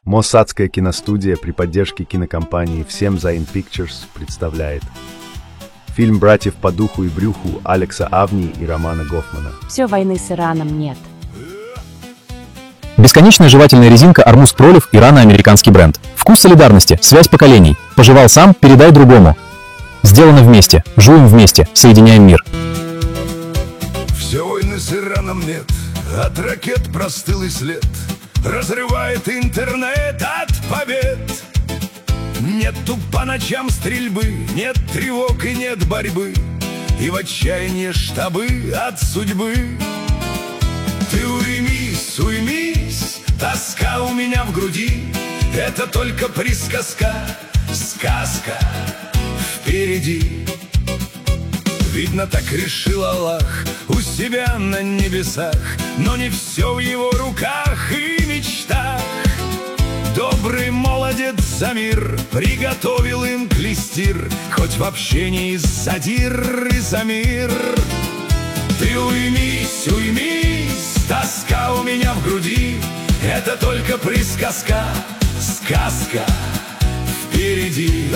Моссадская киностудия при поддержке кинокомпании «Всем Zain Pictures» представляет фильм братьев по духу и брюху Алекса Авни и Романа Гофмана. Все, войны с Ираном нет. Бесконечная жевательная резинка Армуз Пролив, ирано-американский бренд. Вкус солидарности, связь поколений. Пожевал сам, передай другому. Сделано вместе, жуем вместе, соединяем мир. Все, войны с Ираном нет, от ракет простыл и след. Разрывает интернет от побед. Нету по ночам стрельбы, нет тревог и нет борьбы, и в отчаянии штабы от судьбы. Ты уймись, уймись, тоска у меня в груди. Это только присказка, сказка впереди. Видно, так решил Аллах у себя на небесах, но не все в его руках и мечтах. Добрый молодец за мир приготовил им клестир, хоть в общении задир и за мир. Ты уймись, уймись, тоска у меня в груди. Это только присказка, сказка впереди.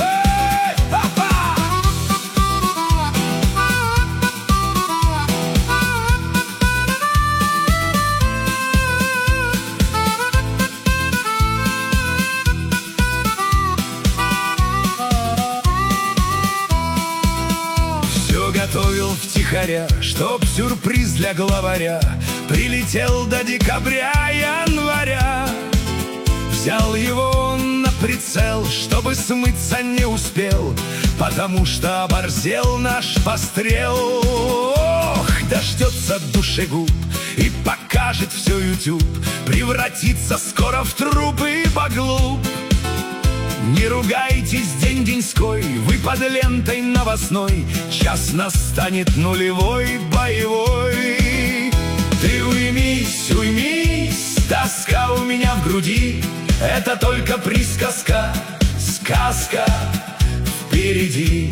Готовил втихаря, чтоб сюрприз для главаря прилетел до декабря-января. Взял его он на прицел, чтобы смыться не успел, потому что оборзел наш пострел. Ох, дождется душегуб и покажет все YouTube, превратится скоро в труп и поглуп. Не ругайтесь день-деньской, вы под лентой новостной, час настанет нулевой, боевой. Ты уймись, уймись, тоска у меня в груди. Это только присказка, сказка впереди.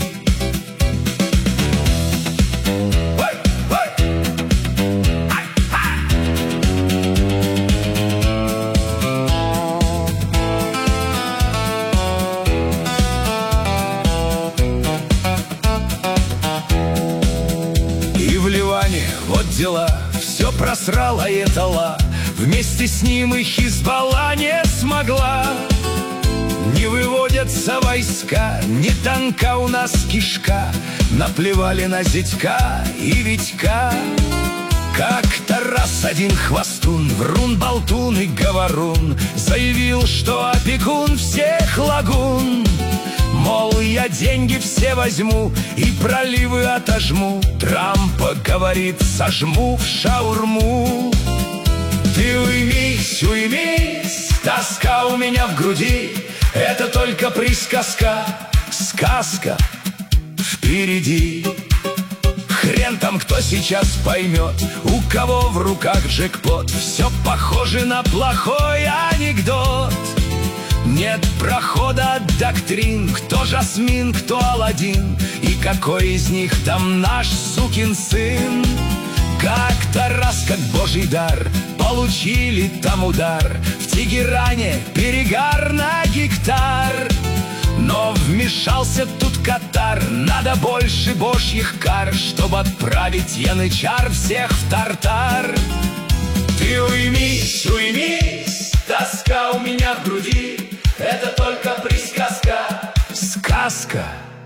Вот дела, все просрала Айтала, вместе с ним и Хизбалла не смогла. Не выводятся войска, не танка у нас кишка, наплевали на зятька и Витька. Как-то раз один хвостун, врун, болтун и говорун, заявил, что опекун всех лагун. Мол, я деньги все возьму и проливы отожму. Трампа говорит, сожму в шаурму. Ты уймись, уймись, тоска у меня в груди. Это только присказка, сказка впереди. Хрен там кто сейчас поймет, у кого в руках джекпот. Все похоже на плохой анекдот. Нет прохода от доктрин, кто Жасмин, кто Аладдин, и какой из них там наш сукин сын. Как-то раз, как божий дар, получили там удар. В Тегеране перегар на гектар. Но вмешался тут Катар, надо больше божьих кар, чтобы отправить янычар всех в тартар. Ты уймись, уймись, тоска у меня в груди. Это только присказка, сказка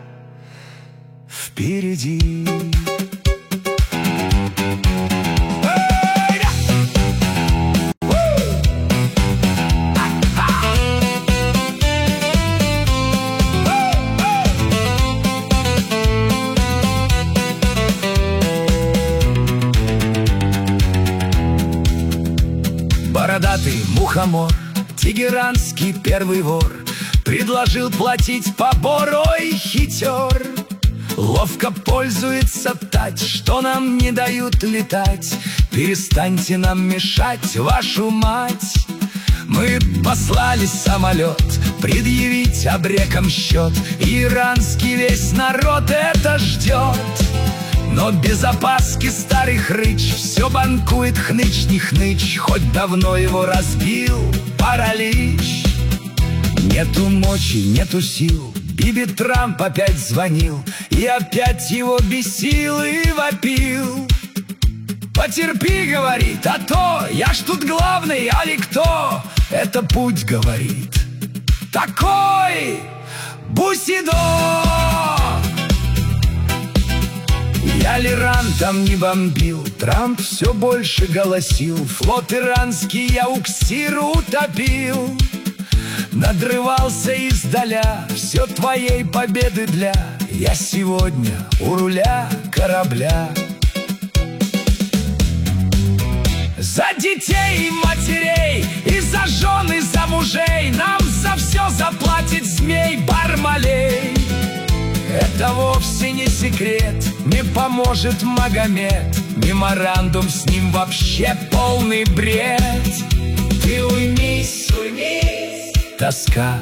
впереди. Бородатый мухомор, тегеранский первый вор, предложил платить побор, ой, хитер. Ловко пользуется тать, что нам не дают летать. Перестаньте нам мешать, вашу мать. Мы послали самолет предъявить обрекам счет. Иранский весь народ это ждет. Но без опаски старый хрыч все банкует хныч не хныч, хоть давно его разбил паралич. Нету мочи, нету сил. Биби Трамп опять звонил, и опять его бесил и вопил. Потерпи, говорит, а то я ж тут главный, али кто? Это путь, говорит, такой Бусидо. Я ли Иран там не бомбил, Трамп все больше голосил. Флот иранский я уксир утопил. Надрывался издаля, все твоей победы для. Я сегодня у руля корабля. За детей и матерей, и за жен, и за мужей нам за все заплатит змей Бармалей. Это вовсе не секрет, не поможет Магомед. Меморандум с ним вообще полный бред. Ты уймись, уймись, тоска,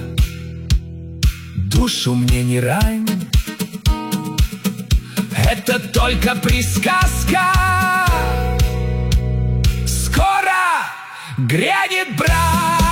душу мне не рань. Это только присказка. Скоро грянет брань.